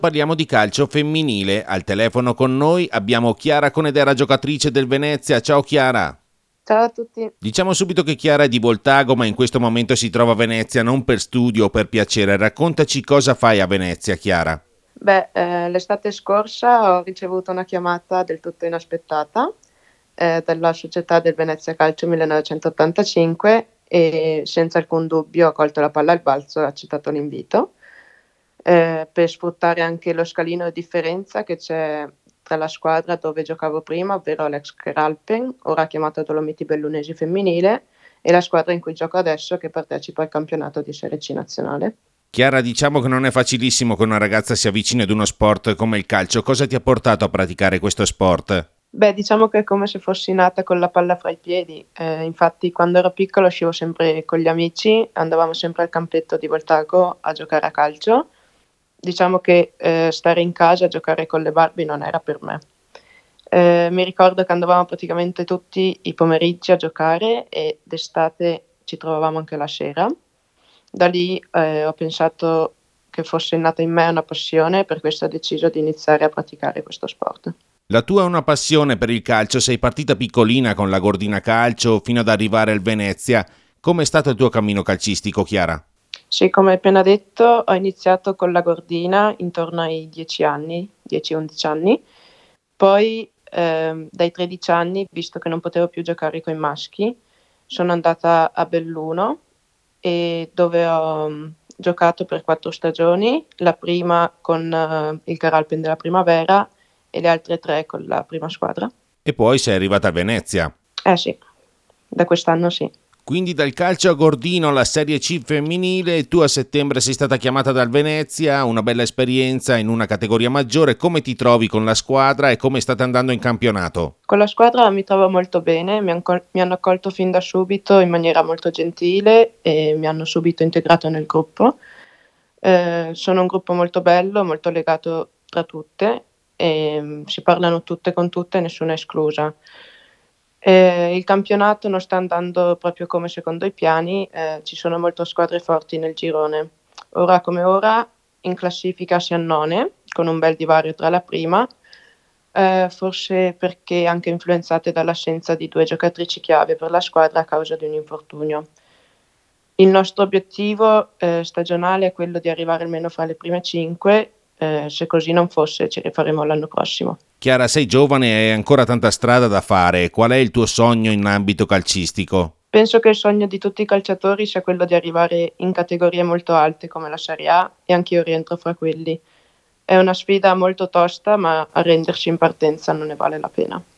Parliamo di calcio femminile. Al telefono con noi abbiamo Chiara Conedera, giocatrice del Venezia. Ciao Chiara. Ciao a tutti. Diciamo subito che Chiara è di Voltago, ma in questo momento si trova a Venezia non per studio o per piacere. Raccontaci cosa fai a Venezia, Chiara. L'estate scorsa ho ricevuto una chiamata del tutto inaspettata dalla società del Venezia Calcio 1985 e senza alcun dubbio ho colto la palla al balzo e ho accettato l'invito per sfruttare anche lo scalino di differenza che c'è tra la squadra dove giocavo prima, ovvero l'ex Keralpen, ora chiamata Dolomiti Bellunesi Femminile, e la squadra in cui gioco adesso che partecipa al campionato di Serie C nazionale. Chiara, diciamo che non è facilissimo che una ragazza si avvicini ad uno sport come il calcio. Cosa ti ha portato a praticare questo sport? Diciamo che è come se fossi nata con la palla fra i piedi. Infatti, quando ero piccola uscivo sempre con gli amici, andavamo sempre al campetto di Voltago a giocare a calcio. Diciamo che stare in casa a giocare con le Barbie non era per me. Mi ricordo che andavamo praticamente tutti i pomeriggi a giocare e d'estate ci trovavamo anche la sera. Da lì ho pensato che fosse nata in me una passione e per questo ho deciso di iniziare a praticare questo sport. La tua è una passione per il calcio, sei partita piccolina con la Gordina Calcio fino ad arrivare al Venezia. Com'è stato il tuo cammino calcistico, Chiara? Sì, come hai appena detto, ho iniziato con la Gordina intorno ai 10 anni, 10-11 anni. Poi dai 13 anni, visto che non potevo più giocare con i maschi, sono andata a Belluno e dove ho giocato per 4 stagioni, la prima con il Caralpen della Primavera e le altre 3 con la prima squadra. E poi sei arrivata a Venezia. Eh sì, da quest'anno sì. Quindi dal calcio a Gordino alla Serie C femminile, tu a settembre sei stata chiamata dal Venezia, una bella esperienza in una categoria maggiore. Come ti trovi con la squadra e come state andando in campionato? Con la squadra mi trovo molto bene, mi hanno accolto fin da subito in maniera molto gentile e mi hanno subito integrato nel gruppo. Sono un gruppo molto bello, molto legato tra tutte e si parlano tutte con tutte, nessuna esclusa. Il campionato non sta andando proprio come secondo i piani, ci sono molte squadre forti nel girone. Ora come ora in classifica si annone, con un bel divario tra la prima, forse perché anche influenzate dall'assenza di 2 giocatrici chiave per la squadra a causa di un infortunio. Il nostro obiettivo stagionale è quello di arrivare almeno fra le prime 5, se così non fosse ci rifaremo l'anno prossimo. Chiara, sei giovane e hai ancora tanta strada da fare. Qual è il tuo sogno in ambito calcistico? Penso che il sogno di tutti i calciatori sia quello di arrivare in categorie molto alte come la Serie A e anch'io rientro fra quelli. È una sfida molto tosta, ma arrendersi in partenza non ne vale la pena.